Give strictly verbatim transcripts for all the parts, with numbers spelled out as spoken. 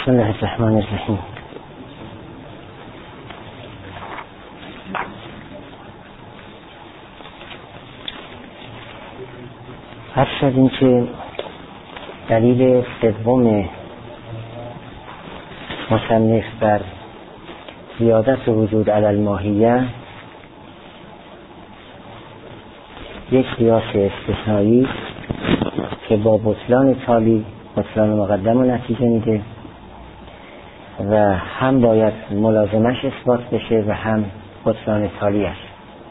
بسم الله الرحمن الرحیم. هر شدیم که دلیل سوم مصنف بر زیادت وجود علی الماهیه یک قیاس استثنایی که با بطلان تالی بطلان مقدم و نتیجه میده و هم باید ملازمش اثبات بشه و هم بطلان تالی است.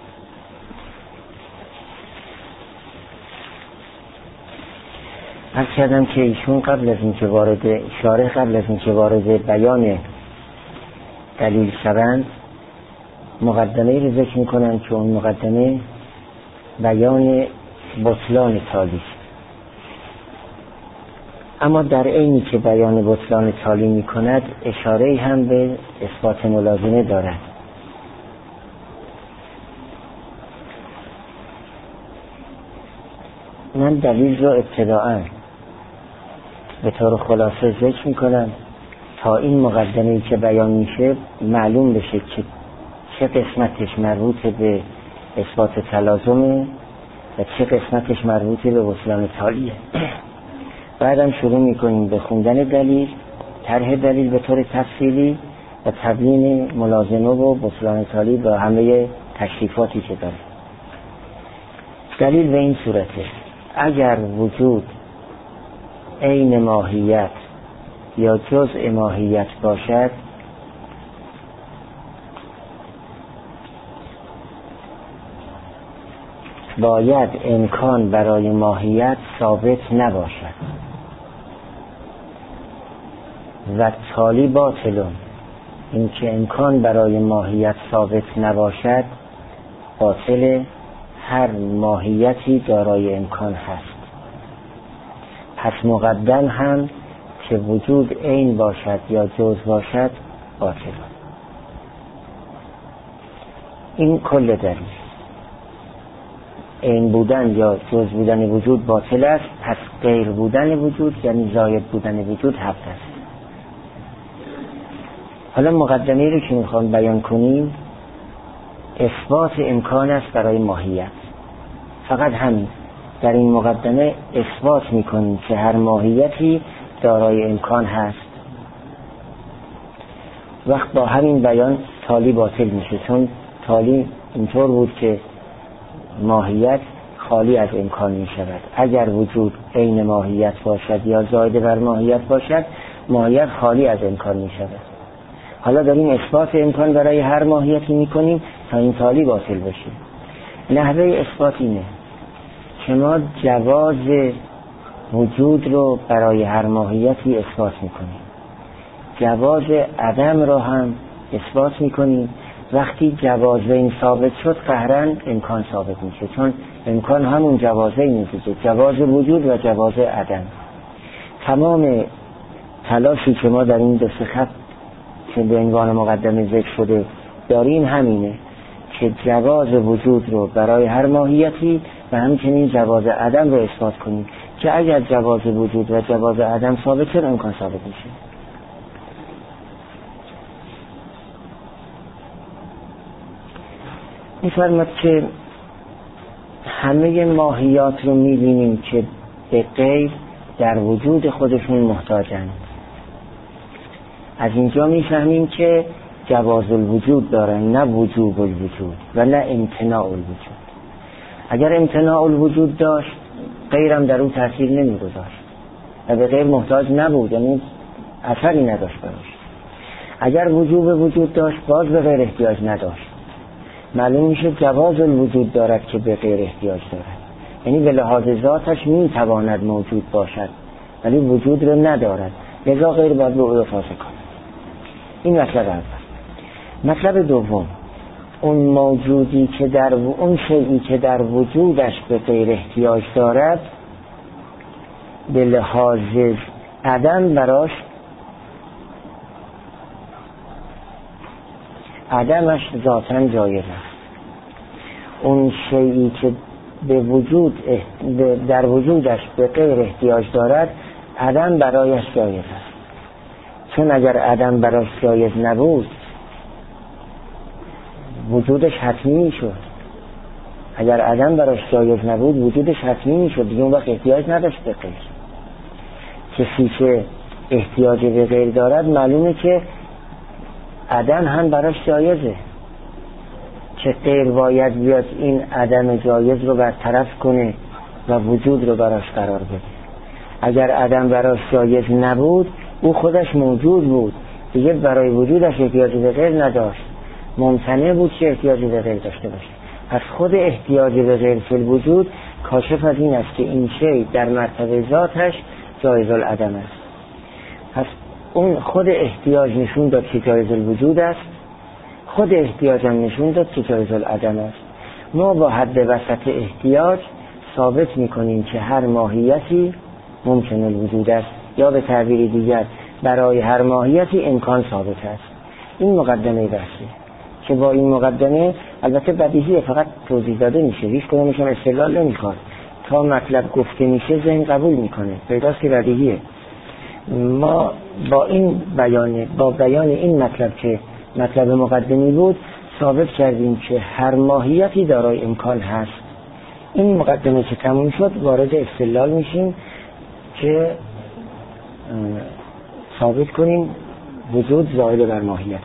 عرض کردم که ایشون قبل از اینکه وارد شارح قبل از اینکه وارد بیان دلیل شوند مقدمه رو ذکر میکنن که اون مقدمه بیان بطلان تالی است. اما در عینی که بیان بطلان تالی میکند اشاره هم به اثبات ملازمه دارد. من دلیل رو ابتداءً به طور خلاصه ذکر میکنم تا این مقدمه‌ای که بیان میشه معلوم بشه که چه قسمتش مربوط به اثبات تلازمه و چه قسمتش مربوط به بطلان تالیه. بعدم شروع میکنیم به خوندن دلیل، طرح دلیل به طور تفصیلی و تبیین ملازمه و بطلان تالی با همه تشریفاتی که داره. دلیل به این صورته: اگر وجود عین ماهیت یا جزء ماهیت باشد باید امکان برای ماهیت ثابت نباشد و تالی باطلون. این که امکان برای ماهیت ثابت نباشد باطل، هر ماهیتی دارای امکان هست. پس مقدم هم که وجود عین باشد یا جز باشد باطل. این کل دلیل. عین بودن یا جز بودن وجود باطل است، پس غیر بودن وجود یعنی زاید بودن وجود حق است. حالا مقدمه رو که میخوام بیان کنیم اثبات امکان است برای ماهیت. فقط همین. در این مقدمه اثبات میکنیم که هر ماهیتی دارای امکان هست. وقت با همین بیان تالی باطل میشه، چون تالی اینطور بود که ماهیت خالی از امکان میشود. اگر وجود عین ماهیت باشد یا زائد بر ماهیت باشد ماهیت خالی از امکان میشود. حالا داریم اثبات امکان برای هر ماهیتی میکنیم تا این تالی باطل بشه. نحوه اثبات اینه که ما جواز وجود رو برای هر ماهیتی اثبات میکنیم، جواز عدم رو هم اثبات میکنیم. وقتی جواز این ثابت شد قهرن امکان ثابت میشه، چون امکان همون جوازه میشه، جواز وجود و جواز عدم. تمام تلاشی که ما در این دو سه خط که به عنوان مقدمه ذکر شده داریم همینه که جواز وجود رو برای هر ماهیتی و همچنین جواز عدم رو اثبات کنیم که اگر جواز وجود و جواز عدم ثابت شد امکان ثابت میشه. می‌فرماید که همه ماهیات رو می‌بینیم که به غیر در وجود خودشون محتاجند. از اینجا می‌فهمیم که جواز الوجود دارن، نه وجوب الوجود و نه امتناع الوجود. اگر امتناع الوجود داشت غیرم در اون تأثیر نمی‌گذاشت و به غیر محتاج نبود، یعنی اثری نداشت براش. اگر وجوب وجود داشت باز به غیر احتیاج نداشت. معلوم میشه جواز الوجود دارد که به غیر احتیاج دارد، یعنی به لحاظ ذاتش میتواند موجود باشد ولی وجود رو ندارد، لذا غیر باید به او اضافه کند. این مطلب اول. مطلب دوم، اون موجودی که در و... اون شیئی که در وجودش به غیر احتیاج دارد به لحاظ عدم براش عدمش ذاتاً جایز است. اون شیئی که به وجود در وجودش به غیر احتیاج دارد عدم برایش جایز است، چون اگر عدم براش جایز نبود وجودش حتمی میشد. اگر عدم براش جایز نبود وجودش حتمی میشد، دیگه اون وقت احتیاج نداشت به غیر. کسی که احتیاج به غیر دارد معلومه که عدم هم براش جایزه، که غیر باید بیاد این عدم جایز رو برطرف کنه و وجود رو براش قرار بده. اگر عدم براش جایز نبود او خودش موجود بود، دیگه برای وجودش احتیاج به غیر نداشت، ممتنع بود که احتیاج به غیر داشته باشه. پس خود احتیاج به غیر فی الوجود کاشف از این است که این شی در مرتبه ذاتش جایز العدم است. پس اون خود احتیاج نشون داد که جایز الوجود است، خود احتیاج هم نشون داد که جایز العدم است. ما با حد وسط احتیاج ثابت میکنیم که هر ماهیتی ممکن الوجود است، یا به تعبیر دیگر برای هر ماهیتی امکان ثابت است. این مقدمه بحثه که با این مقدمه البته بدیهیه، فقط توضیح داده میشه، هیچ کدومش هم استدلال نمیخواد. تا مطلب گفته میشه ذهن قبول میکنه، پیداست که بدیهیه. ما با این بیان با بیان این مطلب که مطلب مقدمی بود ثابت کردیم که هر ماهیتی دارای امکان هست. این مقدمه که تموم شد وارد استدلال میشیم که ثابت کنیم وجود زائد بر ماهیته.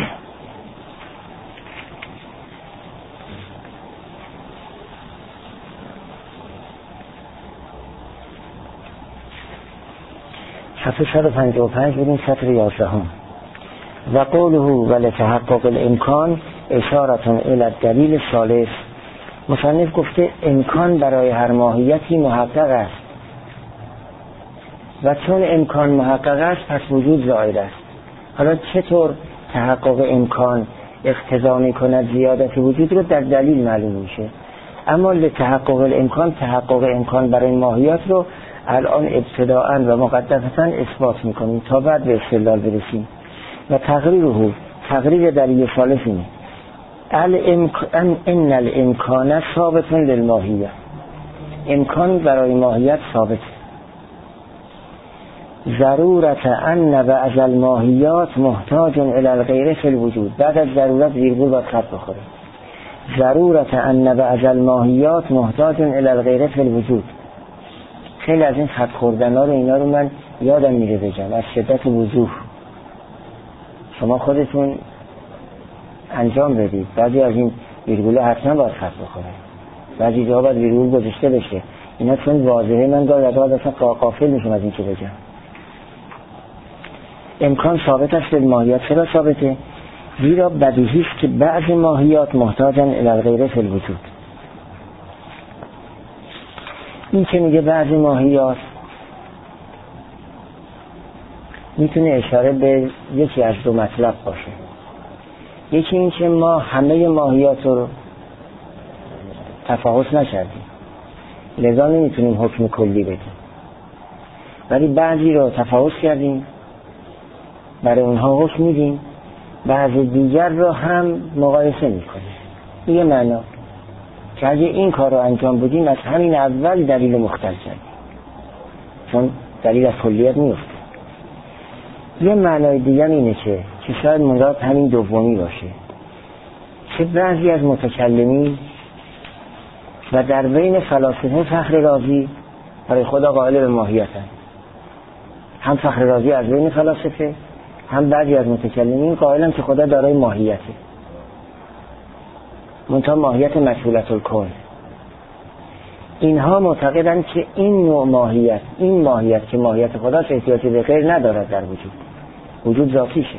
صفحه صد و پنجاه و پنج بودیم، سطر یازده هم. و قوله ولتحقق الامکان اشارتون الی الدلیل الثالث. مصنف گفته امکان برای هر ماهیتی محقق است و چون امکان محقق است پس وجود زائد است. حالا چطور تحقق امکان اقتضا می‌کند زیادت وجود رو در دلیل معلوم میشه، اما لتحقق الامکان تحقق امکان برای ماهیات رو الان ابتداءً و مقدمتاً اثبات میکنیم تا بعد به استدلال برسیم. و تقریره تقریر دلیل ثالث اینه الامکان ان الامکان ثابت للماهیه، امکان برای ماهیت ثابت. ضرورت ان بعض الماهیات محتاج الی الغیر فی الوجود. بعد از ضرورت ویرگول باید خط بخوره. ضرورت ان بعض الماهیات محتاج الی الغیر فی الوجود. خیلی از این خط خوردن ها رو اینا رو من یادم میره بگم از شدت وضوح. شما خودتون انجام بدید. بعضی از این ویرگوله حتما باید خط بخوره، بعضی جاها باید ویرگول گذاشته بشه. اینا چون واضحه من گاهی از اصلا غافل میشم از این که بگم. امکان ثابت است به ماهیت. چرا ثابته؟ زیرا بدیهی است که بعضی ماهیات محتاجن الی الغیر فی الوجود. این که میگه بعضی ماهیات میتونه اشاره به یکی از دو مطلب باشه. یکی این که ما همه ماهیات رو تفاوت نکردیم لذا نمیتونیم حکم کلی بدیم، ولی بعضی رو تفاوت کردیم برای اونها حکم میدیم، بعضی دیگر رو هم مقایسه میکنیم. یه معنا که اگه این کار رو انجام بدیم از همین اول دلیل مختل کردیم، چون دلیل از کلیت میفته. یه معنای دیگر اینه که که شاید مراد همین دومی باشه، که بعضی از متکلمین و در بین فلاسفه فخر رازی برای خدا قائل به ماهیتن. هم فخر رازی از بین فلاسفه، هم بعضی از متکلمین قائلن که خدا دارای ماهیته، منتها ماهیت مشغولت الکل. اینها معتقدن که این نوع ماهیت، این ماهیت که ماهیت خداست، احتیاجی به غیر ندارد در وجود، وجود ذاتیشه.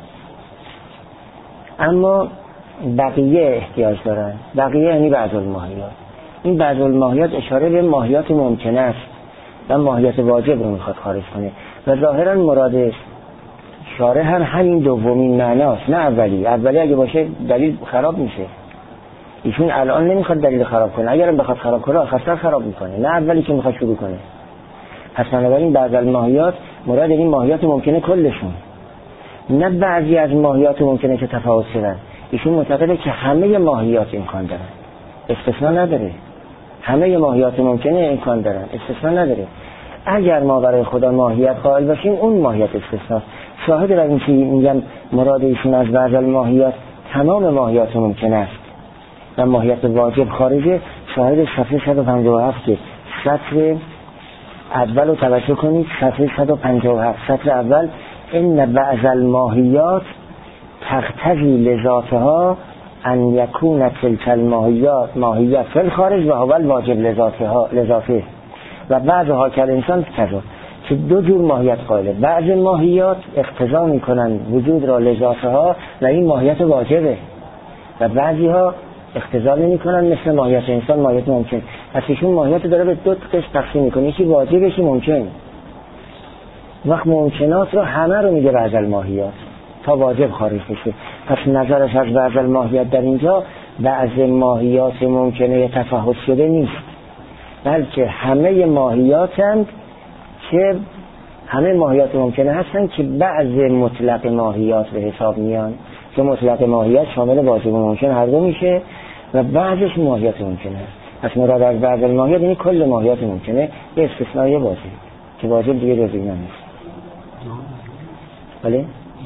اما بقیه احتیاج دارن. بقیه یعنی بعض الماهیات. این بعض الماهیات اشاره به ماهیات ممکنه است و ماهیت واجب رو میخواد خارج کنه و ظاهرا مراد شارح هم همین دومین معناست، نه اولی. اولی اگه باشه دلیل خراب میشه. ایشون الان نمیخواد دلیل خراب کنه، اگر بخواد خراب کنه آخرش خراب میکنه، نه اولی که میخواد شروع کنه. پس بنابراین بعض الماهیات مراد این ماهیات ممکنه کلشون، نه بعضی از ماهیات ممکنه که تفاوت شدن. ایشون معتقده که همه ماهیات امکان دارن، استثناء نداره. همه ماهیات ممکنه امکان دارن، استثناء نداره. اگر ما برای خدا ماهیت قائل باشیم اون ماهیت استثناء. شاهد بر این که میگم مراد ایشون از بعض الماهیات تمام ماهیات ممکن است و ماهیت واجب خارجه. شاهد صفحه صد و پنجاه و هفت که سطر اول رو توجه کنید، صفحه صد و پنجاه و هفت سطر اول، ان بعض الماهیات تقتضی لذاتها ان یکون تلک الماهیات ماهیت فی الخارج و هو الواجب لذاتها لذاته و بعضها که انسان کذا، که دو جور ماهیت قائله. بعض ماهیات اقتضا میکنن وجود را لذاتها و این ماهیت واجبه و بعضی ها اقتضا نمیکنن، مثل ماهیت انسان ماهیت ممکن. پس ایشون ماهیت داره به دو قسم تقسیم میکنه، یکی واجب یکی ممکن. وقت ممکنات رو همه رو میگه بعض الماهیات تا واجب خارج بشه. پس نظرش از بعض الماهیات در اینجا بعض ماهیات ممکنه تفاوت شده نیست، بلکه همه ماهیاتند که همه ماهیات ممکنه هستن که بعض مطلق ماهیات به حساب میان، که مطلق ماهیات شامل واجب و ممکن هر دو میشه و بعضش ماهیات ممکنه است. پس مراد از بعض الماهیات یعنی کل ماهیات ممکنه به استثنای واجب، که واجب دیگه جز اینا نیست. بله؟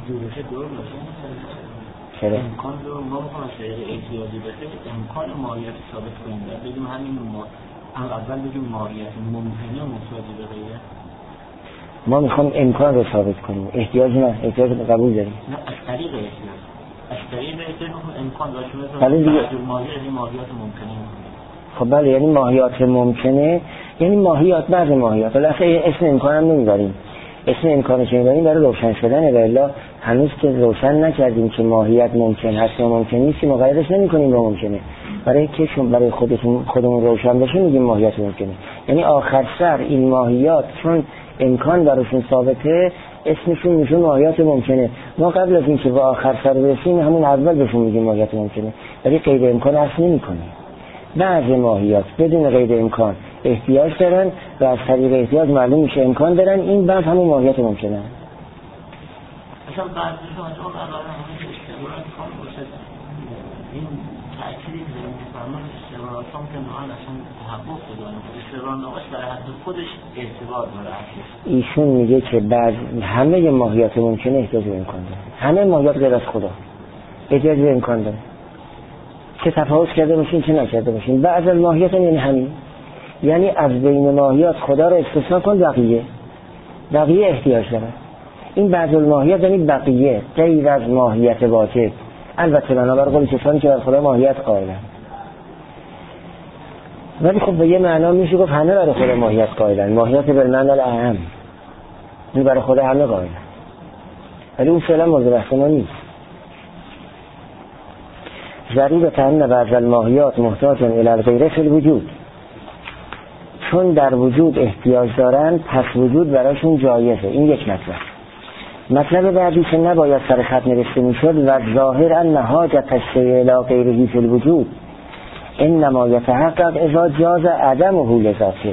چرا؟ امکان رو ما بخوام از طریق احتیاجی بشه امکان ماهیت ثابت کنیم، بگیم همین ما اول بگیم ماهیت ممکنه محتاجی به غیره. ما میخوام امکان رو ثابت کنیم، احتیاج نه، احتیاج رو قبول داریم. نه از طریق احتیاج، از طریق احتیاج امکان داشته بله دیگه. ماهیت این ماهیت ممکنه. خب بله، یعنی ماهیات ممکنه یعنی ماهیات بعض ماهیات. ولی اصلا اسم امکان هم نمیبریم، اسم امکانش که میبریم برای روشن شدنه، والا هنوز که روشن نکردیم که ماهیت ممکن هست یا ممکن نیست، مقایسش نمی‌کنیم با ممکنه. برای که شما برای خودتون خودمون روشن بشه میگیم ماهیت ممکنه. یعنی آخر سر این ماهیات چون امکان براشون ثابته اسمشون میشه ماهیات ممکنه. ما قبل از اینکه به آخر سر برسیم همون اول بهشون میگیم ماهیت ممکنه، ولی قید امکان اصلا نمی‌کنیم. بعضی ماهیات بدون قید امکان احتیاج دارن و از طریق احتیاج معلوم میشه امکان دارن، این بعد همون ماهیت ممکنه. اصلا بعضی شما قرار همون اشتباهات کام باشه، این تأکیدی که داریم می‌فرمان اشتباهات هم که نوعا اصلا تحقق بدانه اشتباه ناقص برای حد خودش اعتبار داره. ایشون میگه که بعض همه ماهیات ممکنه احتیاج به امکان داره، همه ماهیات غیر از خدا احتیاج به امکان داره، چه تفاوت کرده باشین چه نکرده باشین. بعض ماهیات یعنی همین، یعنی از بین ماهیات خدا رو استثنا کن، بقیه بقیه احتیاج داره. این بعض الماهیات یعنی بقیه غیر از ماهیت واجب، البته بنابر قول کسانی که بر خدا ماهیت قائلن. ولی خب به یه معنا میشه گفت همه برای خدا ماهیت قائلن، ماهیت بالمعنی الاعم، این برای خدا همه قائلن، ولی اون فعلا مورد بحث ما نیست. ضرورت ان بعض الماهیات محتاج الی الغیره فی الوجود، چون در وجود احتیاج دارن پس وجود براشون جایزه. این یک مطلب. مطلب بعدی که نباید سر خط نوشته میشد و ظاهر ان حاجت الشیء الی غیره فی الوجود انما یتحقق اذا جاز عدمه لذاته.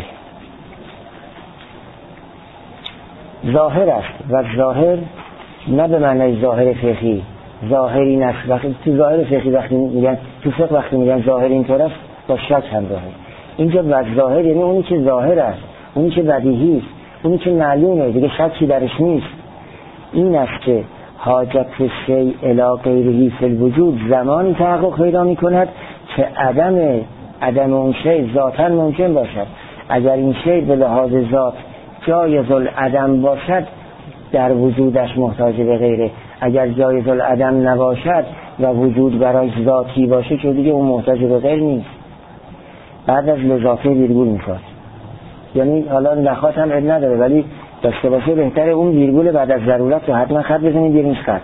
ظاهر است و ظاهر نه به معنی ظاهر فقهی، ظاهر این است. وقتی تو ظاهر فقهی وقتی میگن تو فقه وقتی میگن ظاهر اینطور است با شک همراهه. اینجا و ظاهر یعنی اونی که ظاهر است، اونی که بدیهی است، اونی که معلومه دیگه شکی درش نیست. این است که حاجت شیء الی غیره فی الوجود زمانی تحقق پیدا میکند که عدم عدم اون شیء ذاتاً ممکن باشد. اگر این شیء به لحاظ ذات جایز العدم باشد در وجودش محتاج به غیره، اگر جایز العدم نباشد و وجود برای ذاتی باشه که دیگه اون محتاج به غیر نیست. بعد از لذاته ویرگول میخواد، یعنی حالا نخواد هم عد نداره ولی داشته باشه بهتره اون ویرگول بعد از ضرورت رو حتما خط بزنید بیرونش خط.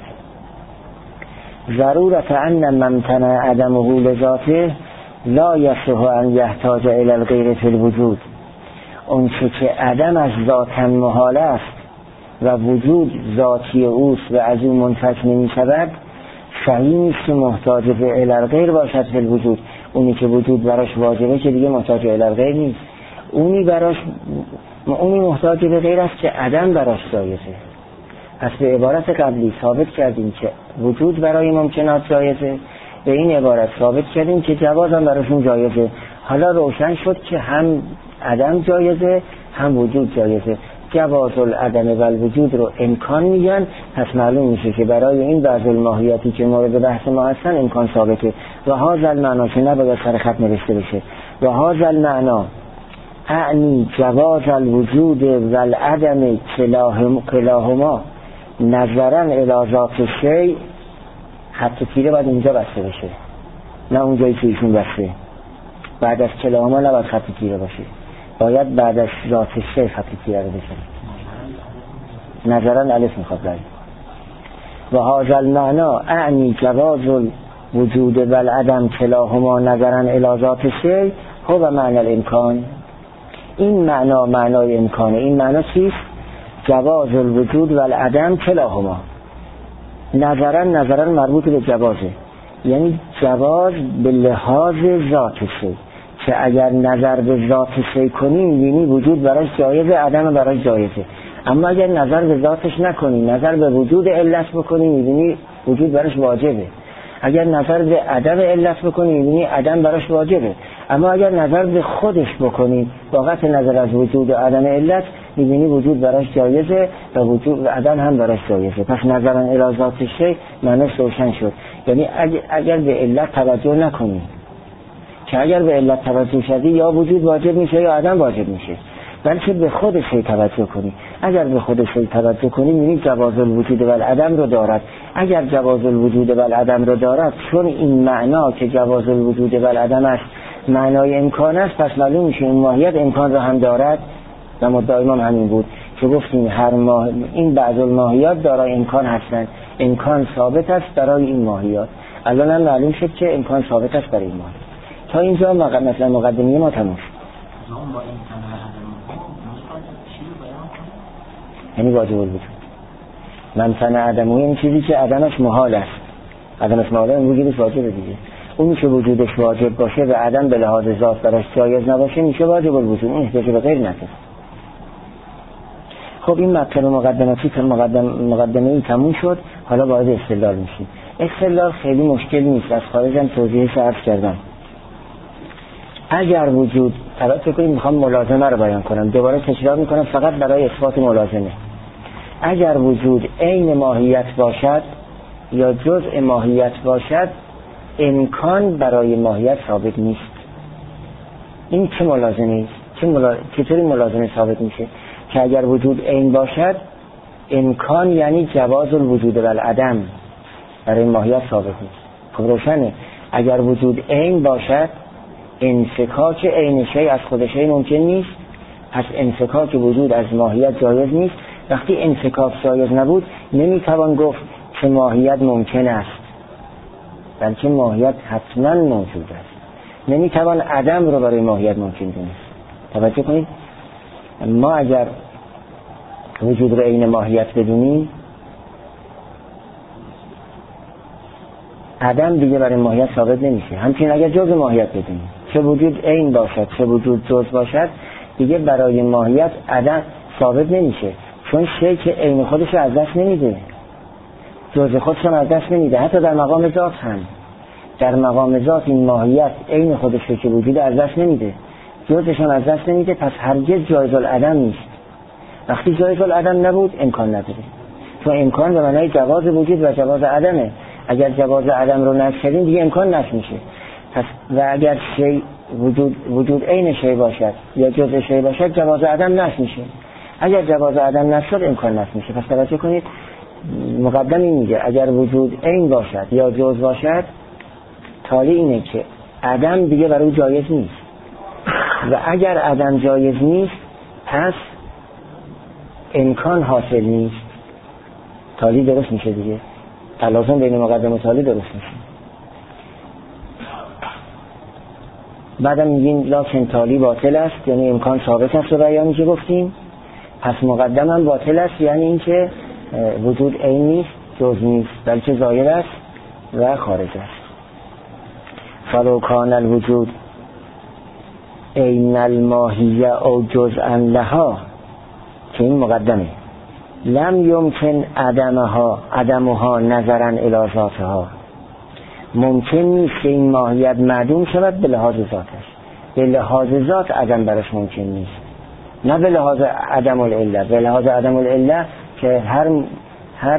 ضرورت ان ممتنع عدمه لذاته لا یصح ان یحتاج الی الغیر فی الوجود. اون چه که عدم از ذاتا محال است و وجود ذاتی اوست و از اون منفک نمی شود، صحیح نیست که محتاج به الی الغیر باشد فی الوجود. اونی که وجود براش واجبه که دیگه محتاج به الی الغیر نیست، اونی براش اونی محتاج به غیر است که عدم براش جایزه. پس به عبارت قبلی ثابت کردیم که وجود برای ممکنات جایزه، به این عبارت ثابت کردیم که جواز هم براشون جایزه. حالا روشن شد که هم عدم جایزه هم وجود جایزه، جواز العدم و الوجود رو امکان میگن، پس معلوم میشه که برای این بعض الماهیاتی که مورد بحث ما هستن امکان ثابته. و هذا المعنا که نباید سر خط نوشته بشه، و هذا المعنا اعنی جواز الوجود و العدم کلاهما نظرا الی ذات الشیء. خط تیره باید اینجا بسته بشه، نه اونجایی که ایشون بسته. بعد از کلاهما نباید خط تیره باشه، باید بعد از ذات الشیء خط تیره رو بشه. نظرا الف میخواد بری. و هذا المعنا اعنی جواز الوجود و العدم کلاهما نظرا الی ذات الشیء هو معنی الامکان. این معنا معنای امکانه. این معنا چیست؟ جواز الوجود و العدم کلاهما نظرا نظرا مربوط به جوازه، یعنی جواز به لحاظ ذات شی، که اگر نظر به ذات شی کنی می‌بینی وجود براش جایزه، عدم براش جایزه. اما اگر نظر به ذاتش نکنی، نظر به وجود علت بکنی، می‌بینی وجود براش واجبه. اگر نظر به عدم علت بکنی می‌بینی عدم براش واجبه. اما اگر نظر به خودش بکنی با قطع نظر از وجود و عدم علت، می‌بینی وجود براش جایزه و وجود و عدم هم براش جایزه. پس نظرا الی ذات الشیء معنیش روشن شد. یعنی اگر, اگر به علت توجه نکنی، که اگر به علت توجه شدی یا وجود واجب میشه یا عدم واجب میشه، بلکه به خود شی توجه کنی. اگر به خود شی توجه کنی می‌بینی جواز الوجود و العدم رو دارد. اگر جواز الوجود و العدم رو دارد، چون این معنا که جواز الوجود و العدم است معنای امکان است، پس معلوم میشه این ماهیت امکان را هم دارد. و مدعای ما همین بود که گفتیم هر ماه این بعض الماهیات دارای امکان هستند، امکان ثابت است برای این ماهیات. الان هم معلوم شد که امکان ثابت است برای این ماهیات. تا اینجا مثلا مقدمه ما تموم شد. یعنی واجب الوجود ممتنع عدمه، این چیزی که عدمش محال است. عدمش محال است، وجودش واجبه دیگه. اون که وجودش واجب باشه و عدم به لحاظ ذات براش جایز نباشه میشه واجب الوجود، اون احتیاج به غیر نداره. خب این مطلب مقدماتی که مقدم مقدمه ای تموم شد، حالا وارد استدلال میشیم. استدلال خیلی مشکل نیست، از خارجم توضیحش عرض کردم. اگر وجود، توجه کنید میخوام ملازمه رو بیان کنم، دوباره تکرار میکنم فقط برای اثبات ملازمه. اگر وجود عین ماهیت باشد یا جزء ماهیت باشد، امکان برای ماهیت ثابت نیست. این چه ملازمه است؟ چه ملا... چطوری ملازمه ثابت میشه؟ که اگر وجود عین باشد، امکان یعنی جواز الوجود و العدم برای ماهیت ثابت نیست. خب روشنه. اگر وجود عین باشد، انفکاک عین شی از خود شی ممکن نیست، پس انفکاک وجود از ماهیت جایز نیست. وقتی انفکاک جایز نبود، نمیتوان گفت که ماهیت ممکن است، بلکه ماهیت حتما موجود است. نمیتوان عدم رو برای ماهیت ممکن دونست. توجه کنید، ما اگر وجود رو عین ماهیت بدونیم، عدم دیگه برای ماهیت ثابت نمیشه. همچنین اگر جزء ماهیت بدونیم، چه وجود عین باشد چه وجود جزء باشد، دیگه برای ماهیت عدم ثابت نمیشه، چون شی که عین خودش رو از دست نمیده، جزء خودش رو از دست نمیده. حتی در مقام ذات هم، در مقام ذات این ماهیت عین خودش رو که وجود از دست نمیده، جزءشون از دست نمیده، پس هرگز جایز العدم نیست. وقتی جایز العدم نبود، امکان نداره، چون امکان به معنای جواز وجود و جواز عدمه. اگر جواز عدم رو نفی کردیم دیگه امکان نفی میشه. پس و اگر شی وجود وجود عین شی باشد یا جزء شی باشد، جواز عدم نفی میشه. اگر جواز عدم نفی شد، امکان نفی میشه. پس توجه کنید، مقدم این میگه اگر وجود عین باشد یا جزء باشد، تالی اینه که عدم دیگه برای جایز نیست، و اگر عدم جایز نیست، پس امکان حاصل نیست. تالی درست میشه دیگه، تلازم بین مقدم و تالی درست میشه. بعدم میگیم لکن تالی باطل است، یعنی امکان ثابت است و بیانی که گفتیم. پس مقدم هم باطل است، یعنی اینکه وجود عین نیست، جز نیست، بلکه زائل است و خارج است. فلو کان الوجود عین الماهیه او جزءا لها، که این مقدمه، لم یمکن عدمها عدمها نظرا الی ذاتها، ممکن نیست که این ماهیت معدوم شود به لحاظ ذاتش. به لحاظ ذات عدم برش ممکن نیست. نه به لحاظ عدم العله، به لحاظ عدم العله که هر هر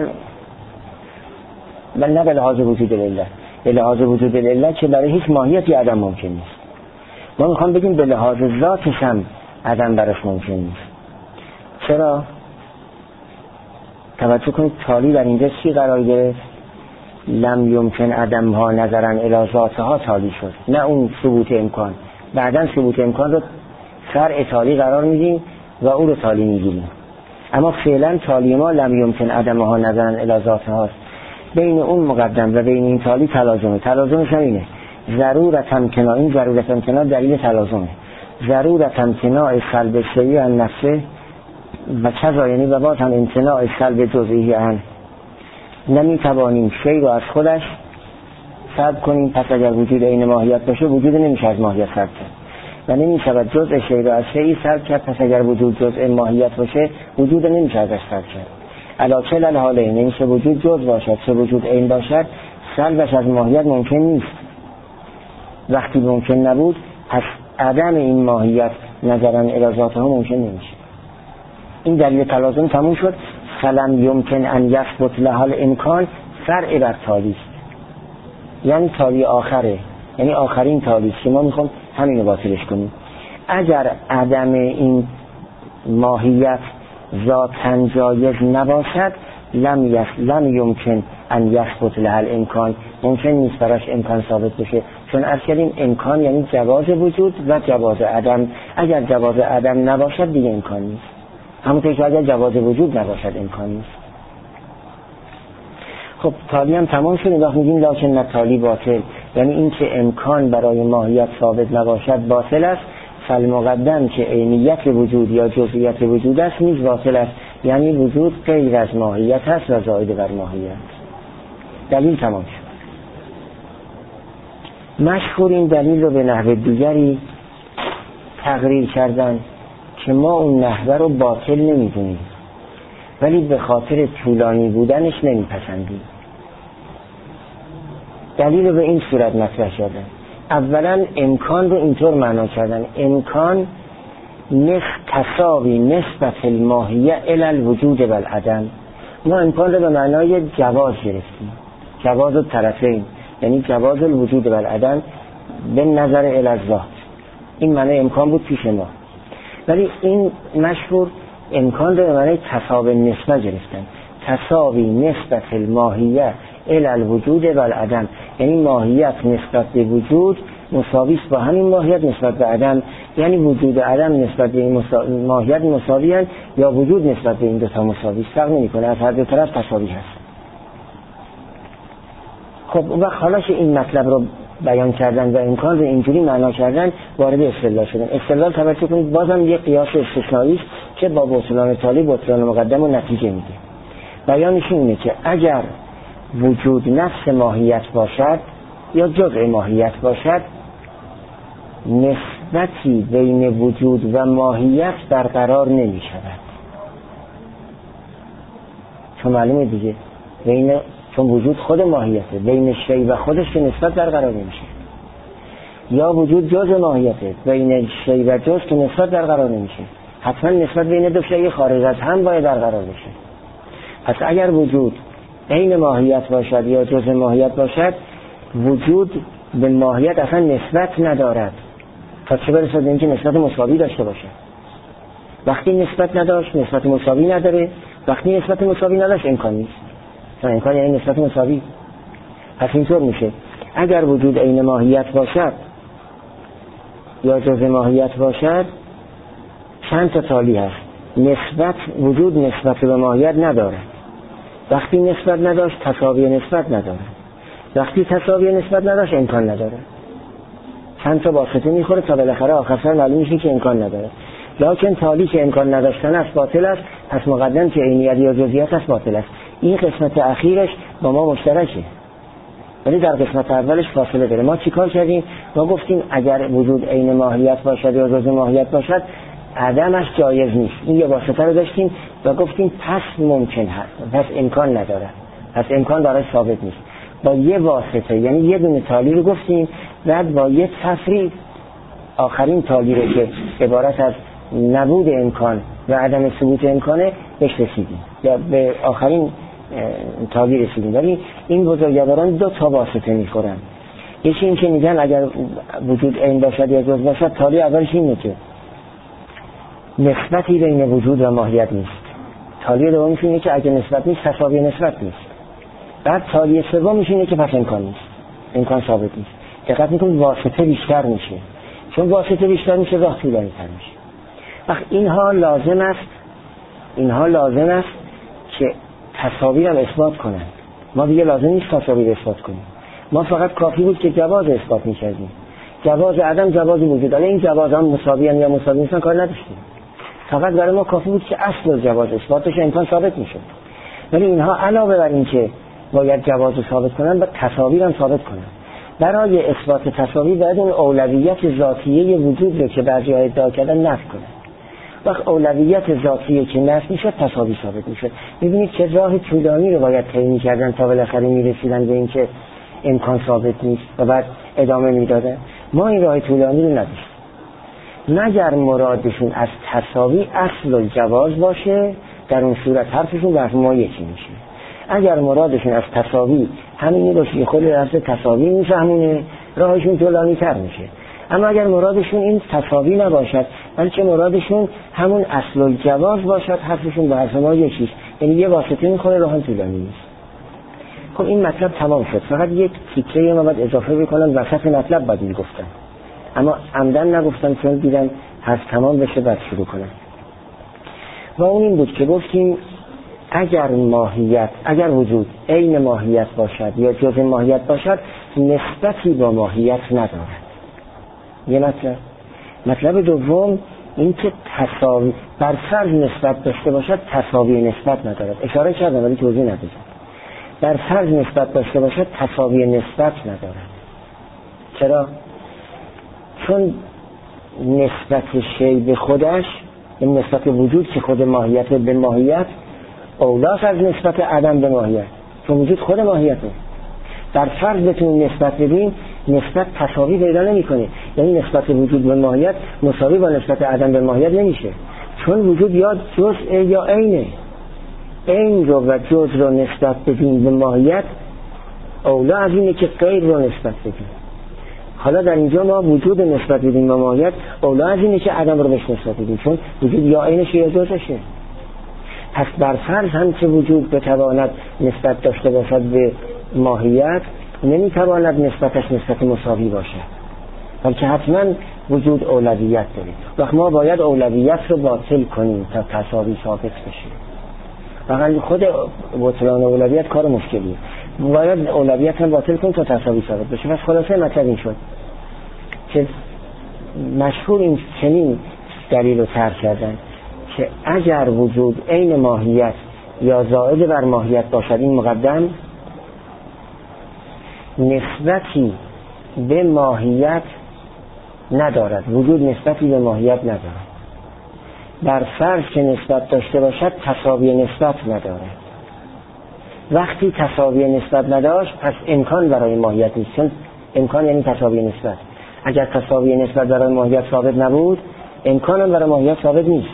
بل نه به لحاظ وجود العله، به لحاظ وجود العله که برای هیچ ماهیتی عدم ممکن نیست. ما میخوام بگیم به لحاظ ذاتش هم عدم براش ممکن نیست. چرا؟ توجه کنید تالی در اینجا چی قرار گرفت؟ لم یمکن عدم ها نظرن الی ذاتها تالی شد، نه اون ثبوت امکان. بعداً ثبوت امکان رو فرع تالی قرار میدیم و او رو تالی میگیریم، اما فعلا تالی ما لم یمکن عدم ها نظرن الی ذاتها است. بین اون مقدم و بین این تالی تلازمه. تلازمش هم اینه ضرورت امکنا، این ضرورت امکنا دلیل تلازمه. ضرورت امکنا سلب شیء عن نفسه و چذا، یعنی و باز هم امتناع سلب جزئی عن، نمیتوانیم شیء رو از خودش سلب کنیم، پس اگر وجود عین ماهیت باشه وجود نمیشه از ماهیت سلب کرد و نمیشود جزء شیء رو از شیء سلب کرد، پس اگر وجود جزء ماهیت باشه وجود نمیشه ازش سلب کرد. علا کل الحالین، این چه وجود جز باشد چه وجود عین باشد سلبش از ماهیت ممکن نیست. وقتی ممکن نبود پس عدم این ماهیت نظرن الی ذاتها ممکن نمیشه. این دلیل تلازم تموم شد. فلم یمکن ان یثبت لها الامکان فرع بر تالی است، یعنی تالی آخره، یعنی آخرین تالی است که ما میخوام همین رو باطلش کنیم. اگر عدم این ماهیت ذاتاً جایز نباشد لم یس لم یمکن ان یثبت لها الامکان، ممکن نیست براش امکان ثابت بشه، چون از کردیم امکان یعنی جواز وجود و جواز عدم. اگر جواز عدم نباشد دیگه امکان نیست، همونطور که اگر جواز وجود نباشد امکان نیست. خب تالی هم تمام شد. وقت میگیم لکن تالی باطل، یعنی این که امکان برای ماهیت ثابت نباشد باطل است. فالمقدم که عینیت وجود یا جزئیت وجود است نیز باطل است، یعنی وجود غیر از ماهیت است و زائد بر ماهیت. دلیل تمام شد. مشهور این دلیل رو به نحو دیگری تقریر کردن که ما اون نحوه رو باطل نمیدونیم ولی به خاطر طولانی بودنش نمیپسندیم. دلیل رو به این صورت مطرح کردن. اولا امکان رو اینطور معنا کردن امکان نسب تساوی نسبت الماهیه الی الوجود و العدم. ما امکان رو به معنای جواز گرفتیم، جواز الطرفین، یعنی جواز الوجود و العدم به نظر الی الذات. این معنی امکان بود پیش ما، ولی این مشهور امکان رو به معنی تساوی نسبت گرفتن. تساوی نسبت الماهیه الی الوجود و العدم، یعنی ماهیت نسبت به وجود مساوی است با همین ماهیت نسبت به عدم، یعنی وجود و عدم نسبت به این مسا... ماهیت مساوی هست یا وجود نسبت به این دو تا مساوی است، فرق نمی‌کنه، از هر دو طرف تساوی هست. خب و خلاص این مطلب رو بیان کردن و امکان رو اینجوری معنا کردن وارد استدلال شدن. استدلال توجه کنید بازم یک قیاس استثنایی است که با بطلان تالی بطلان مقدم و نتیجه میده. بیانش اینه که اگر وجود نفس ماهیت باشد یا جزء ماهیت باشد نسبتی بین وجود و ماهیت برقرار نمی شود، چون معلومه دیگه بین، چون وجود خود ماهیته، بین شی و خودش که نسبت برقرار نمیشه. یا وجود جزء ماهیته، بین شی و جزء که نسبت برقرار نمیشه. حتما نسبت بین دو شی خارج از هم باید برقرار بشه. پس اگر وجود عین ماهیت باشد یا جزء ماهیت باشد وجود به ماهیت اصلا نسبت ندارد، تا چه برسه به اینکه نسبت مساوی داشته باشه. وقتی نسبت نداشت نسبت مساوی نداره، وقتی نسبت مساوی نداشت امکان نیست، چون امکان یعنی نسبت مساوی. پس اینطور میشه اگر وجود عین ماهیت باشد یا جزء ماهیت باشد چند تا تالی هست. نسبت وجود نسبت به ماهیت نداره، وقتی نسبت نداشت تساوی نسبت نداره، وقتی تساوی نسبت نداشت امکان نداره. چند تا واسطه میخوره تا بالاخره آخر سر معلوم میشه که امکان نداره. لکن تالی که امکان نداشتن است باطل است، پس مقدم که عینیت یا جزئیت است باطل است. این قسمت اخیرش با ما مشترکه، ولی در قسمت اولش فاصله داره. ما چیکار کردیم؟ ما گفتیم اگر وجود عین ماهیت باشد یا جزء ماهیت باشد عدمش جایز نیست. این یه واسطه رو داشتیم و گفتیم پس ممکن هست، پس امکان نداره، پس امکان برای ثابت نیست. با یه واسطه یعنی یه دونه تالی رو گفتیم، بعد با یه تفریق آخرین تالی رو که عبارت از نبود امکان و عدم ثبوت امکانه بهش رسیدیم یا به آخرین تالی رسیدیم. ولی این بزرگواران دو تا واسطه میخورن. یکی این که میگن اگر وجود عین باشد یا جز باشد، تالی اولش اینه که نسبتی بین وجود و ماهیت نیست. تالی دومش اینه که اگه نسبت نیست تساوی نسبت نیست. بعد تالی سومش اینه که پس امکان نیست، امکان ثابت نیست. دقت میکنید واسطه بیشتر میشه، چون واسطه بیشتر میشه راه طولانی تر میشه. وقت اینها لازم است اینها لازم است که تساوی رو اثبات کنن. ما دیگه لازم نیست تساوی رو اثبات کنیم، ما فقط کافی بود که جواز اثبات میکردیم. جواز عدم، جواز وجود. حالا این جواز هم مساوی هم یا مساوی نیستن کار نداشتیم، فقط برای ما کافی بود که اصل جواز اثبات بشه، امکان ثابت میشه. ولی اینها علاوه بر این که باید جواز رو ثابت کنن و تساوی هم ثابت کنن. برای اثبات تساوی باید اون اولویت ذاتیه وجود رو که بعضی‌ها ادعا کردن نفی کنن. وقت اولویت ذاتیه که نفی میشه تساوی ثابت میشه. میبینید که راه طولانی رو باید طی می‌کردن تا بالاخره میرسیدن به این که امکان ثابت نیست و بعد ادامه میدادن. ما این راه طولانی رو نداشتیم، مگر مرادشون از تساوی اصل الجواز باشه، در اون صورت حرفشون به حرف ما یکی میشه. اگر مرادشون از تساوی همینی باشه، خود لفظ تساوی میفهمونه، راهشون طولانی تر میشه. اما اگر مرادشون این تساوی نباشد، بلکه مرادشون همون اصل الجواز باشد، حرفشون به حرف ما یکیست، یعنی یه واسطه میخوره، راه طولانی نیست. خب این مطلب تمام شد. فقط یک تیکه ما باید اضافه بکنم، وسط مطلب باید میگفتم، اما عمدن نگفتم چون دیدم حرف تمام بشه بعد شروع کنم. و اون این بود که گفتیم اگر ماهیت اگر وجود عین ماهیت باشد یا جزء ماهیت باشد، نسبتی با ماهیت ندارد. یه مطلب. مطلب دوم این که تساوی بر فرض نسبت داشته باشد، تساوی نسبت ندارد. اشاره کردم ولی توضیح ندادم. بر فرض نسبت داشته باشد، تساوی نسبت ندارد. چرا؟ چون نسبت شی به خودش، این نسبت وجود که خود ماهیت به ماهیت، اولاس از نسبت عدم به ماهیت، چون وجود خود ماهیته. در فرض بتونیم نسبت بدیم، نسبت تساوی پیدا نمی‌کنه. یعنی نسبت وجود به ماهیت مساوی با نسبت عدم به ماهیت نمیشه، چون وجود یا جزء یا عینه. عین رو و جزء رو نسبت بدیم به ماهیت، اولا از اینه که غیر رو نسبت بدیم. حالا در اینجا ما وجود نسبت بدیم به ماهیت، اولا از اینه که عدم رو بهش نسبت بدیم، چون وجود یا عینشه یا جزءشه. پس بر فرض هم که وجود بتواند نسبت داشته باشد به ماهیت، نمیتواند نسبتش نسبت مساوی باشد، بلکه حتما وجود اولویت داره. وقت ما باید اولویت رو باطل کنیم تا تساوی ثابت بشه. واقعا خود بطلان اولویت کار مشکلیه. باید اولویت هم باطل کنیم تا تساوی ثابت بشه. پس خلاصه مطلب این شد که مشهور این چنین دلیل رو طرح کردن که اگر وجود عین ماهیت یا زائد بر ماهیت باشد، این مقدم، نسبتی به ماهیت ندارد. وجود نسبتی به ماهیت ندارد. بر فرض که نسبت داشته باشد، تساوی نسبت ندارد. وقتی تساوی نسبت نداشت، پس امکان برای ماهیت نیست، چون امکان یعنی تساوی نسبت. اگر تساوی نسبت برای ماهیت ثابت نبود، امکان هم برای ماهیت ثابت نیست.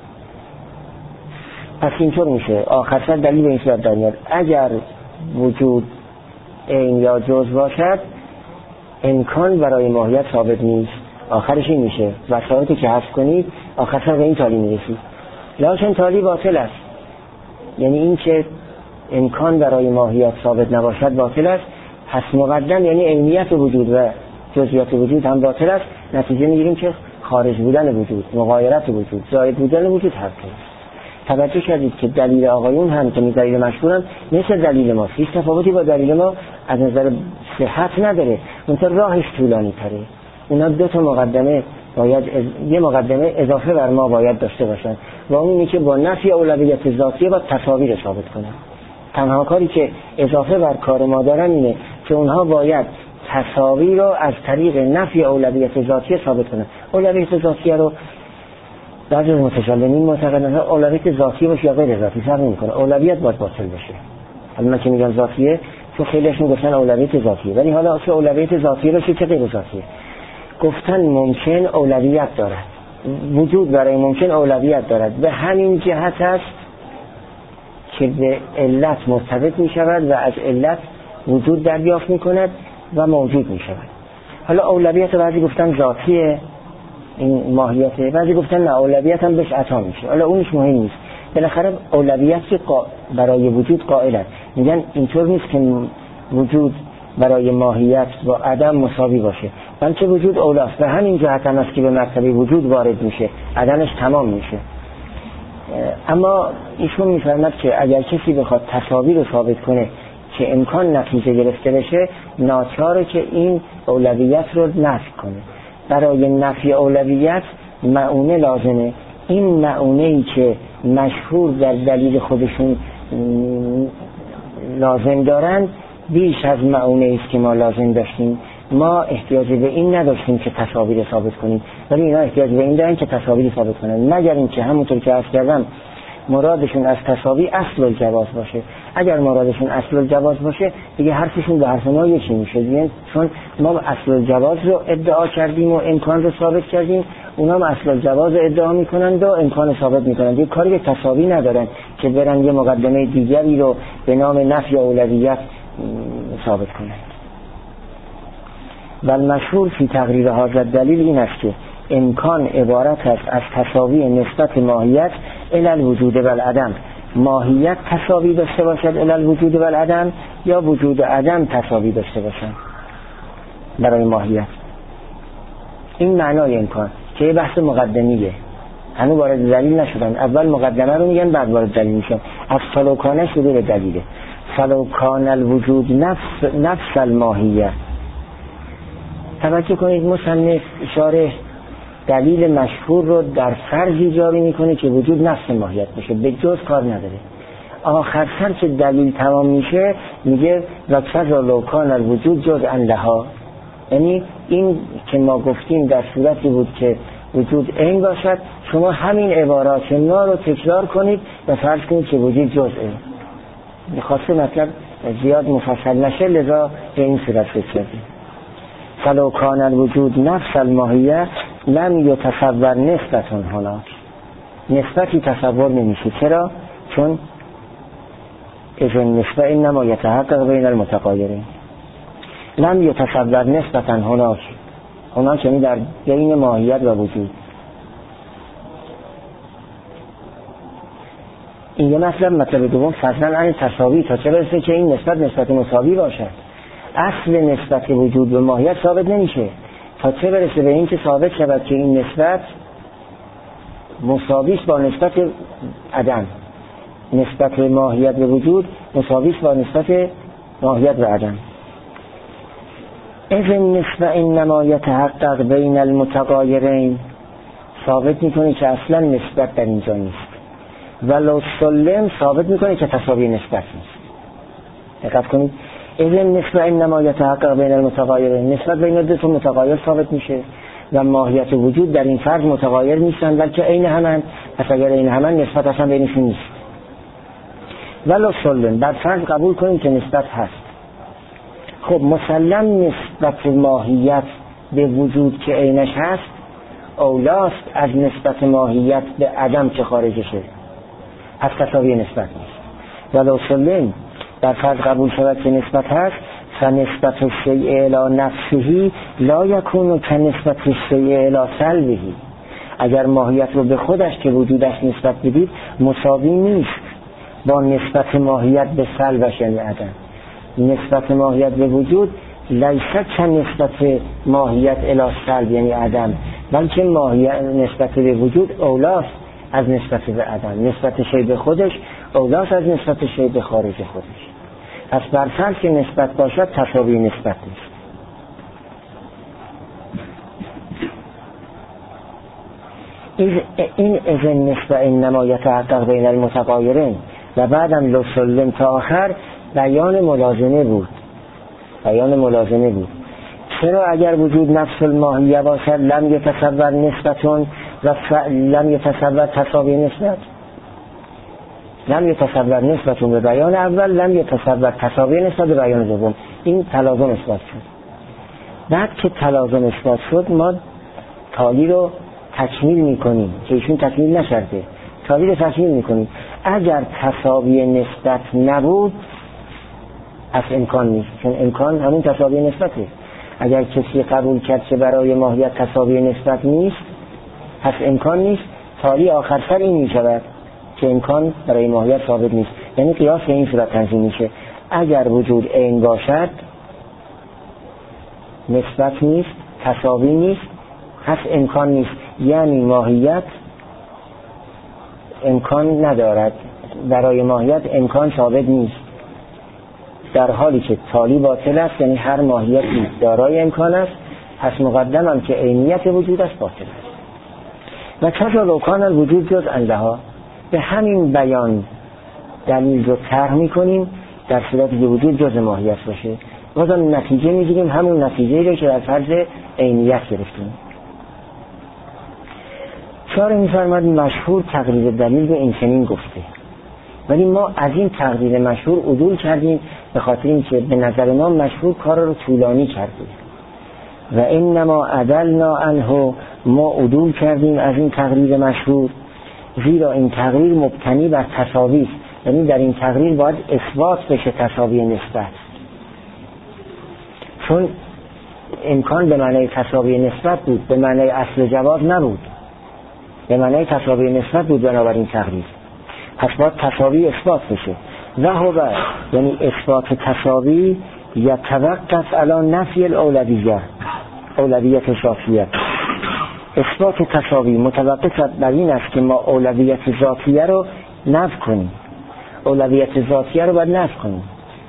پس اینطور میشه. آخر سر دلیل به این صورت در میاد: اگر وجود عین یا جزء باشد، امکان برای ماهیت ثابت نیست. آخرش این میشه. وسایلی که حذف کنید، آخر سر به این تالی میرسید. لکن تالی باطل است. یعنی این که امکان برای ماهیت ثابت نباشد باطل است. پس مقدم یعنی عینیت وجود و جزئیات وجود هم باطل است. نتیجه میگیریم که خارج بودن وجود، مغایرت وجود، زائد بودن وجود حق است. توجه کردید که دلیل آقایون هم که دلیل مشهورن مثل دلیل ما، هیچ تفاوتی با دلیل ما از نظر صحت نداره، منتها راهش طولانی تره. اونا دو تا مقدمه باید از... یه مقدمه اضافه بر ما باید داشته باشن و اون اینه که با نفی اولویت ذاتیه با تساوی رو ثابت کنن. تنها کاری که اضافه بر کار ما دارن اینه که اونها باید تساوی رو از طریق نفی اولویت ذاتیه ثابت کنن. اولویت ذاتیه رو بعضی متکلمین معتقدن اولویت ذاتیه باشه یا غیر ذاتی فرق نمی‌کنه، اولویت باید باطل بشه. حالا من که میگم ذاتیه، چون خیلیشون گفتن اولویت ذاتیه، ولی حالا اصل اولویت ذاتیه باشه که غیر ذاتیه. گفتن ممکن اولویت دارد، وجود برای ممکن اولویت دارد. به همین جهت است که به علت مرتبط می شود و از علت وجود دریافت می کند و موجود می شود. حالا اولویت بعضی گفتن ذاتیه این ماهیته، بعضی گفتن نه اولویت هم بهش عطا میشه. حالا اونش مهم نیست، بالاخره اولویت که برای وجود قائل است. میگن اینطور نیست که وجود برای ماهیت با عدم مساوی باشه، بلکه وجود اولاست و همین جهت هم است که به مرتبه وجود وارد میشه، عدمش تمام میشه. اما ایشون میفرماد که اگر کسی بخواد تساوی رو ثابت کنه که امکان نتیجه گرفته بشه، ناچاره که این اولویت رو نفی کنه. برای نفی اولویت معونه لازمه. این معونه‌ای که مشهور در دلیل خودشون لازم دارند بیش از معونه‌ای است که ما لازم داشتیم. ما احتیاج به این نداشتیم که تساوی رو ثابت کنیم، ولی اینا احتیاج به این دارن که تساوی رو ثابت کنن، مگر اینکه همونطور که عرض کردم مرادشون از تساوی اصل الجواز باشه. اگر مرادشون اصل الجواز باشه دیگه حرفشون به حرف ما یکی میشه دیگه، چون ما اصل الجواز رو ادعا کردیم و امکان رو ثابت کردیم، اونا هم اصل الجواز رو ادعا میکنند و امکان رو ثابت میکنند. دیگه کاری به تساوی ندارن که برن یه مقدمه دیگری رو به نام نفی اولویت ثابت کنند. و المشهور فی تقریر هذا دلیل این است که امکان عبارت است از تساوی نسبت ماهیت الی الوجود و العدم. ماهیت تساوی داشته باشد الی الوجود و العدم، یا وجود عدم تساوی داشته باشد برای ماهیت. این معنای امکان که یه بحث مقدمیه، هنوز وارد دلیل نشدن. اول مقدمه رو میگن بعد وارد دلیل میشن. از فلوکانه شروع به دلیله. فلوکان الوجود نفس نفس الماهیت. توجه کنید مصنف اشاره دلیل مشهور رو در فرضی جاری میکنه که وجود نفس ماهیت باشه، به جز کار نداره. آخر سر که دلیل تمام میشه میگه وقفر لو کان الوجود جز انلها، یعنی این که ما گفتیم در صورتی بود که وجود عین باشد، شما همین عبارات ما رو تکرار کنید و فرض کنید که وجود جز عین. میخواسته مطلب زیاد مفصل نشه، لذا به این صورت بسیدیم. فلو کان الوجود نفس الماهیه لم یتصور نسبتون هناک. نسبتی تصور نمیشه. چرا؟ چون اذن نسبه اینما یتحقق بین المتغایرین. لم یتصور نسبتن هناک. هناک یعنی در بین ماهیت و وجود. این یه مطلب. مطلب دوم فضلا عن تساوی، تا چه برسه که این نسبت نسبت مساوی باشد. اصل نسبت وجود به ماهیت ثابت نمیشه تا چه برسه به این که ثابت شود که این نسبت مساویش با نسبت عدم. نسبت ماهیت به وجود مساویش با نسبت ماهیت به عدم. اذن نسبه انما یتحقق بین المتغایرین، ثابت میکنه که اصلا نسبت در اینجا نیست. ولو سلم ثابت میکنه که تساوی نسبت نیست. دقت کنید. اذن نسبه انما یتحقق بین المتغایرین، نسبت بین دو تا متغایر ثابت میشه و ماهیت وجود در این فرض متغایر نیستن بلکه عین همن. پس اگر عین همن نسبت اصلا بینشون نیست. ولو سلم، بعد فرض قبول کنیم که نسبت هست. خب مسلم نسبت ماهیت به وجود که عینش هست اولاست از نسبت ماهیت به عدم که خارجشه. از تساوی نسبت نیست. ولو سلم، در فرض قبول شود که نسبت هست، فنسبت الشیء الی نفسه لا یکون کنسبت الشیء الی سلبه. اگر ماهیت رو به خودش که وجودش نسبت بدید مساوی نیست با نسبت ماهیت به سلبش یعنی عدم. نسبت ماهیت به وجود لیست کنسبت ماهیت الی سلب یعنی عدم، بلکه ماهیت نسبت به وجود اولاست از نسبت به عدم. نسبت شی به خودش اولاست از نسبت شی به خارج خودش. پس بر فرض که نسبت باشد تساوی نسبت نیست. این اذن نسبه انما یتحقق بین المتغایرین و بعدم لو سلم تا آخر بیان ملازمه بود. بیان ملازمه بود. چرا اگر وجود نفس الماهیه باشد لم یتصور نسبتون و لم یتصور تساوی نسبت؟ لم یتصور نسبتون به بیان اول، لم یتصور تساوی نسبت به بیان دوم. این تلازم اثبات شد. بعد که تلازم اثبات شد ما تالی رو تکمیل میکنیم که ایشون تکمیل نشده، تالی رو تکمیل میکنیم. اگر تساوی نسبت نبود از امکان نیست، چون امکان همون تساوی نسبته. اگر کسی قبول کرد که برای ماهیت تساوی نسبت نیست، پس امکان نیست. تالی آخر سر این میشود که امکان برای ماهیت ثابت نیست. یعنی قیاس به این صورت تنظیم میشه: اگر وجود عین باشد نسبت نیست، تساوی نیست، پس امکان نیست. یعنی ماهیت امکان ندارد، برای ماهیت امکان ثابت نیست. در حالی که تالی باطل است، یعنی هر ماهیتی دارای امکان است، پس مقدمم که عینیت وجود است باطل است. و کذا لو کان الوجود جزءا لها، به همین بیان دلیل رو طرح میکنیم در صورتی که وجود جزء ماهیت باشه، بازم نتیجه میگیریم همون نتیجه رو که در فرض عینیت گرفتیم. چاره میفرماد مشهور تقریر دلیل به این چنین گفته، ولی ما از این تقریر مشهور عدول کردیم به خاطر اینکه به نظر ما مشهور کار رو طولانی کرده و انما عدلنا عنه، ما عدول کردیم از این تقریر مشهور، زیرا این تقریر مبتنی بر تساوی است. یعنی در این تقریر باید اثبات بشه تساوی نسبت، چون امکان به معنی تساوی نسبت بود، به معنی اصل جواز نبود، به معنی تساوی نسبت بود. بنابراین تقریر پس باید تساوی اثبات بشه. و هو یعنی اثبات تساوی یتوقف علی نفی الاولویه، اولویت ذاتیه. اثبات تساوی متوقف بر این است که ما اولویت ذاتیه رو نفی کنیم، اولویت ذاتیه رو باید نفی کنیم.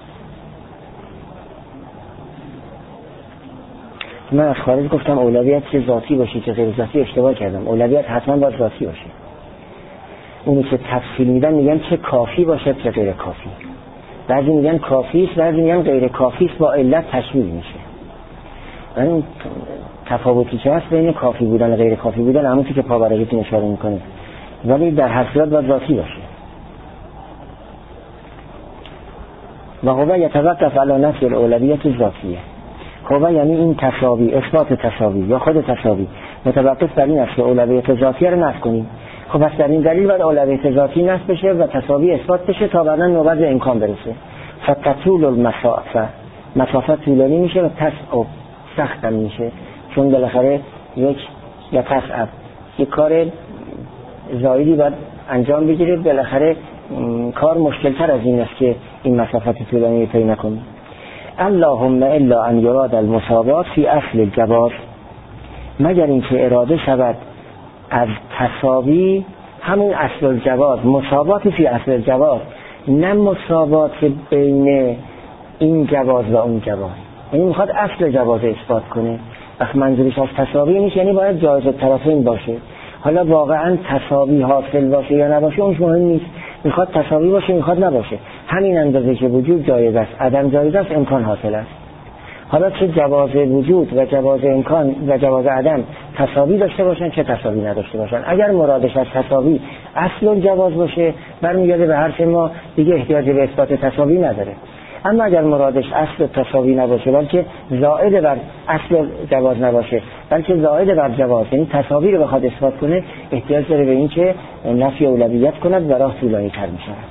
من از خارج گفتم اولویت چه ذاتی باشه که غیر ذاتی، اشتباه کردم. اولویت حتما باید ذاتی باشه. اونی که تفصیل میدن میگن چه کافی باشه چه غیر کافی. بعضی میگن کافی است، بعضی میگن غیر کافی است، با علت تشمیل میشه. این تفاوتی که هست بین کافی بودن و غیر کافی بودن همون که پا برایتون اشاره میکنه، ولی در هر صورت باید ذاتی باشه. و هو یتوقف علی نفی الاولویت ذاتیه. هو یعنی این تساوی، اثبات تساوی یا خود تساوی متوقف بر این است که اولویت ذاتیه رو نفی کنیم. خب پس در این دلیل باید اولویت ذاتی نفی بشه و تساوی اثبات بشه تا بعدا نوبت به امکان برسه. فتطول المسافه، مسافت طولانی میشه و تصعب، سخت هم میشه، چون بالاخره یک یا تصعب یک کار زایدی باید انجام بگیره، بالاخره کار مشکل تر از این است که این مسافت طولانی رو طی نکنیم. اللهم الا ان یراد المساوات فی اصل الجواز، مگر اینکه اراده شود از تساوی همون اصل الجواز، مساوات فی اصل الجواز، نه مساوات بین این جواز و اون جواز. یعنی میخواد اصل جواز اثبات کنه. وقت منظورش از تساوی نیست یعنی باید جایز الطرفین باشه. حالا واقعا تساوی حاصل باشه یا نباشه اونش مهم نیست، میخواد تساوی باشه میخواد نباشه، همین اندازه که وجود جایز است عدم جایز است امکان حاصل است. حالا چه جواز وجود و جواز امکان و جواز عدم تساوی داشته باشن چه تساوی نداشته باشن، اگر مرادش از تساوی اصل جواز باشه برمیگرده به حرف ما، دیگه احتیاج به اثبات تساوی نداره. اما اگر مرادش اصل تساوی نباشه بلکه زائد بر اصل جواز نباشه بلکه زائد بر جواز، یعنی تساوی رو بخواد اثبات کنه، احتیاج داره به این که نفی اولویت کند و راه طولانی تر می شود.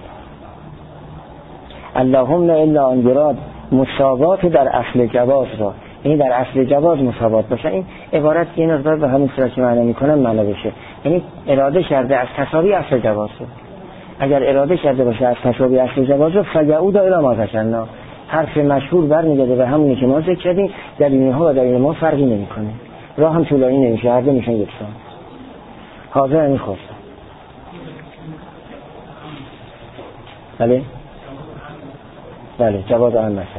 اللهم الا ان یراد مساوات در اصل جواز را، یعنی در اصل جواز مساوات باشه. این عبارت یه نظر به همین صورت که معنی میکنم معنا بشه، یعنی اراده کرده از تساوی اصل جواز رو. اگر اراده کرده باشه از تساوی اصل جواز رو فیعود الی ما ذکرنا، حرف مشهور برمیگرده به همونی که ما ذکر کردیم، در اینها و در این ما فرقی نمیکنه، راه هم طولانی نمیشه، هر دو میشن یکسان. حاضر همین خواست. بله بله جواب آن مسئله.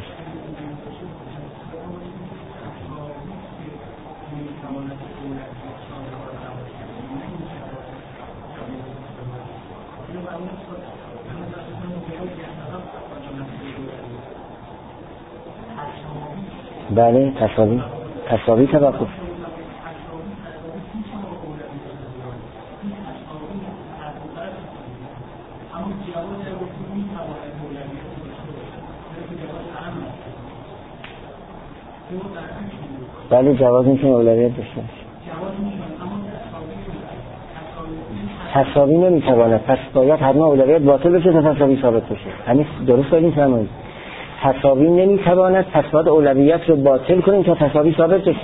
بله تساوی تساوی توقف. بله جواز میتونه اولویت داشته باشه. تساوی نمیتواند، پس باید حتما اولویت باطل بشه تا تساوی ثابت بشه. همین درست دارین فرمایید. تساوی نمیتواند، پس باید اولویت رو باطل کنیم تا تساوی ثابت بشه.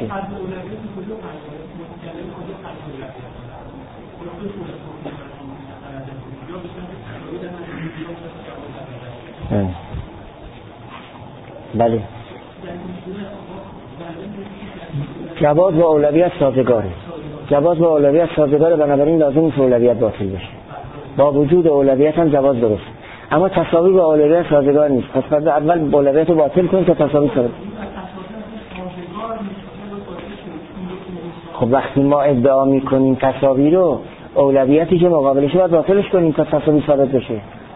بله، جواز با اولویت سازگاره. جواز با اولویت سازگاره، بنابراین لازم نیست اولویت باطل بشه. با وجود اولویت هم جواز درست، اما تساوی با اولویت سازگار نیست. پس باید اول اولویت رو باطل کنیم تا تساوی ثابت. خب وقتی ما ادعا میکنیم تساوی رو، اولویتی که مقابلش باید باطلش کنیم تا تساوی ثابت بشه.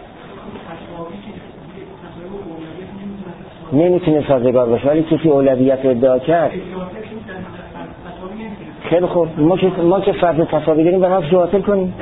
نمیتونه سازگار باشه. ولی کسی اولویت ادعا کرد، خیلی خوب، ما که ما که فرض تساوی داریم بنابراین باطل کنیم.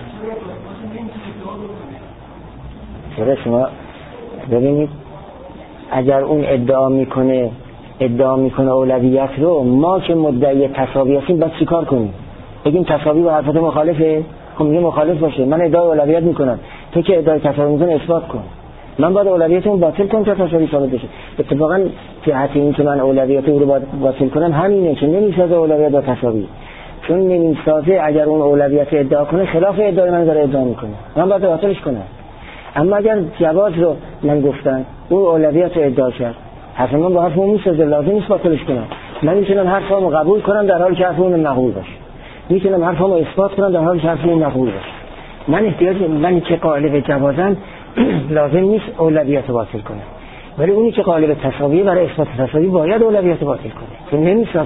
چرا شما ببینید اگر اون ادعا میکنه ادعا میکنه اولویت رو، ما که مدعی تساوی هستیم باید چیکار کنیم؟ بگیم تساوی با حرفت مخالفه؟ خب میگه مخالف باشه. من ادعای اولویت میکنم، تو که ادعای تساوی میکنی اثبات کن. من باید اولویتمو باطل کنم تا تساوی ثابت بشه. اتفاقا جهت این که من اولویت او رو باطل کنم همینه که نمیسازه اولویت با تساوی. چون نمیسازه، اگر اون اولویت ادعا کنه خلاف ادعای من داره ادعا میکنه، من باید باطلش کنم. اما اگر جواز رو من گفتم، او اولویت رو ادعا کرد، حرف من با حرف اون میسازه، لازم نیست باطلش کنم. من میتونم حرفمو قبول کنم در حالی که حرف اون نقول باشه، میتونم حرفمو اثبات کنم در حالی که حرف اون نقول باشه. من احتیاج من که قالب جوازم لازم نیست اولویت رو باطل کنم، ولی اونی که قالب تساوی برای اثبات تساوی باید اولویت رو باطل کنه، چون نمیسازه.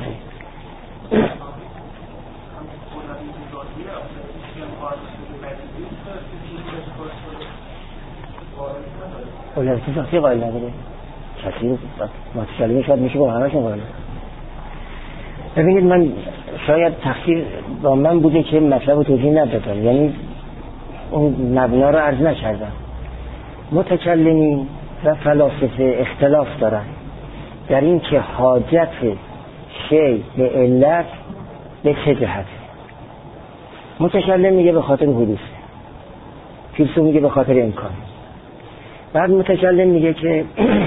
اولویت ذاتی قائل نداره. کسی متکلم شاید میشه با همشون قائل. ببینید من شاید تقصیر با من بوده که مطلب رو توضیح ندادم، یعنی اون مبنا رو عرض نکردم. متکلمین و فلاسفه اختلاف دارن در این که حاجت شی به علت به چه جهت. متکلم میگه به خاطر حدوث، فیلسوف میگه به خاطر امکان. بعد متکلم میگه که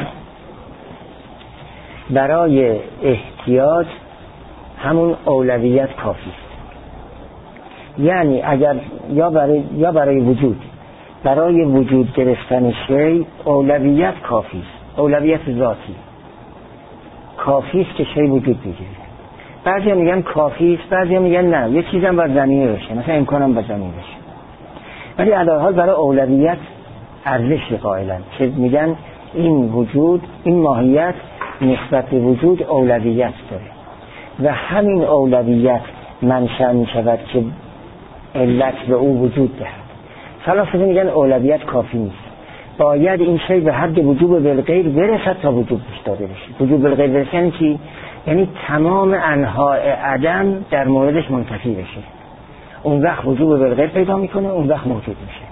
برای احتیاج همون اولویت کافی است. یعنی اگر یا برای یا برای وجود برای وجود گرفتن شی اولویت کافی است، اولویت ذاتی کافی است که شی وجود بگیره. بعضی میگن کافی است، بعضی میگن نه، یه چیزم باید ضمیری بشه، مثلا امکانم باید ضمیری بشه. ولی علی هر حال برای اولویت ارزش قائلن که میگن این وجود، این ماهیت نسبت به وجود اولویت داره و همین اولویت منشأ می شود که علت به او وجود دهد. فلاسفه میگن اولویت کافی نیست، باید این شی به حد وجوب بالغیر برسد تا وجود داده بشه. وجوب بالغیر برسد یعنی چی؟ یعنی تمام انواع عدم در موردش منتفی بشه، اون وقت وجوب بالغیر پیدا میکنه، اون وقت موجود میشه.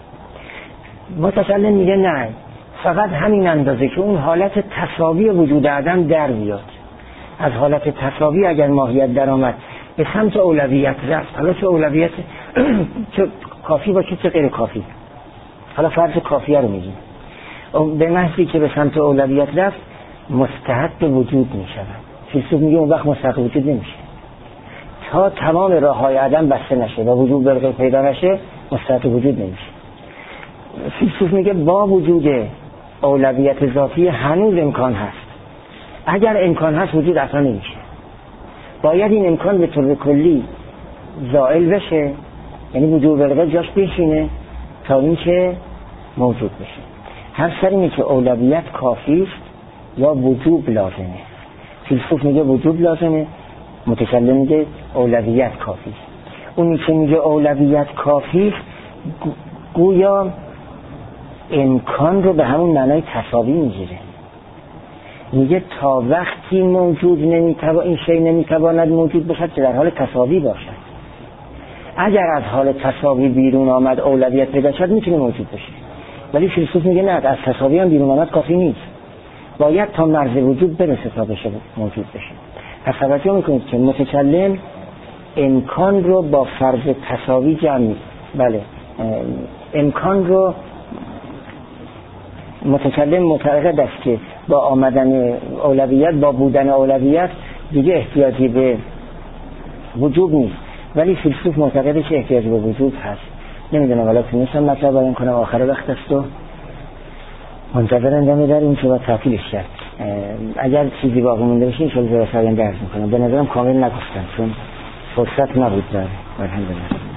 متکلم میگه نه، فقط همین اندازه که اون حالت تساوی وجود عدم در بیاد. از حالت تساوی اگر ماهیت در آمد به سمت اولویت رفت، حالا چه اولویت چه کافی باشه چه غیر کافی، حالا فرض کافیه رو میگیم، به محضی که به سمت اولویت رفت مستحق وجود میشود. فیلسوف میگه اون وقت مستحق وجود نمیشه تا تمام راههای عدم بسته نشه و وجود بالغیر پیدا نشه، مستحق وجود نمیشه. فیلسوف میگه با وجود اولویت ذاتی هنوز امکان هست. اگر امکان هست وجود اصلا نمیشه، باید این امکان به طور کلی زائل بشه، یعنی وجود بالغیر جاش بشینه تا اینکه موجود بشه. هر سر اینه که اولویت کافی است یا وجود لازمه. فیلسوف میگه وجود لازمه، متکلم میگه اولویت کافی است. اونی که میگه اولویت کافی است گویا امکان رو به همون معنای تساوی میگیره. میگه تا وقتی موجود نمیتواند، این شی نمیتواند موجود باشد که در حال تساوی باشد. اگر از حال تساوی بیرون آمد اولویت پیدا شد میتونه موجود بشه. ولی فیلسوف میگه نه، از تساوی هم بیرون آمد کافی نیست، باید تا مرز وجود برسه تا بشه موجود بشه. پس توجه میکنید که متکلم امکان رو با فرض تساوی جمع می‌کنه. بله امکان رو متکلم معتقد است که با آمدن اولویت، با بودن اولویت دیگه احتیاجی به وجوب نیست، ولی فیلسوف معتقده که احتیاج به وجوب هست. نمیدونم ولی تونستم مطلب بیان کنم، آخر وقت است و منتظر ادامه داریم که با تعطیلش کرد. اگر چیزی باقی مونده باشه ان شاء الله درس میکنم. به نظرم کامل نگفتم چون فرصت نبود داره. الحمدلله.